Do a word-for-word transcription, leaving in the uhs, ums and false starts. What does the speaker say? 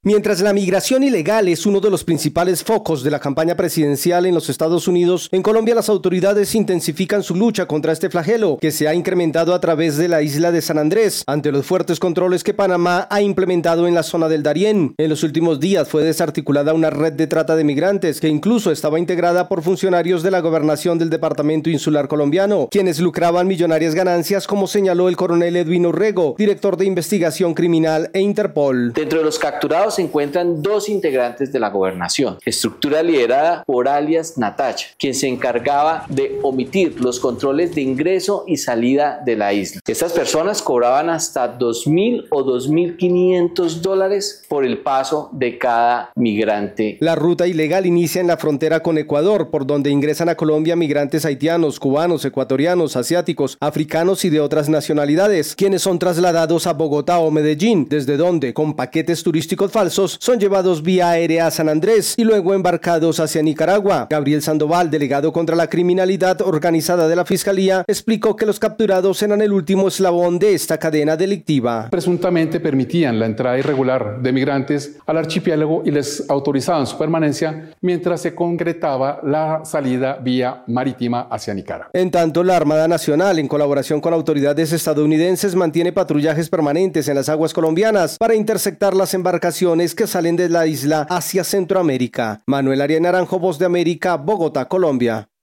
Mientras la migración ilegal es uno de los principales focos de la campaña presidencial en los Estados Unidos, en Colombia las autoridades intensifican su lucha contra este flagelo, que se ha incrementado a través de la isla de San Andrés, ante los fuertes controles que Panamá ha implementado en la zona del Darién. En los últimos días fue desarticulada una red de trata de migrantes, que incluso estaba integrada por funcionarios de la gobernación del departamento insular colombiano, quienes lucraban millonarias ganancias, como señaló el coronel Edwin Urrego, director de investigación criminal e Interpol. Dentro de los capturados se encuentran dos integrantes de la gobernación, estructura liderada por alias Natacha, quien se encargaba de omitir los controles de ingreso y salida de la isla. Estas personas cobraban hasta dos mil o dos mil quinientos dólares por el paso de cada migrante. La ruta ilegal inicia en la frontera con Ecuador, por donde ingresan a Colombia migrantes haitianos, cubanos, ecuatorianos, asiáticos, africanos y de otras nacionalidades, quienes son trasladados a Bogotá o Medellín, desde donde, con paquetes turísticos falsos, son llevados vía aérea a San Andrés y luego embarcados hacia Nicaragua. Gabriel Sandoval, delegado contra la criminalidad organizada de la Fiscalía, explicó que los capturados eran el último eslabón de esta cadena delictiva. Presuntamente permitían la entrada irregular de migrantes al archipiélago y les autorizaban su permanencia mientras se concretaba la salida vía marítima hacia Nicaragua. En tanto, la Armada Nacional, en colaboración con autoridades estadounidenses, mantiene patrullajes permanentes en las aguas colombianas para interceptar las embarcaciones que salen de la isla hacia Centroamérica. Manuel Arias Naranjo, Voz de América, Bogotá, Colombia.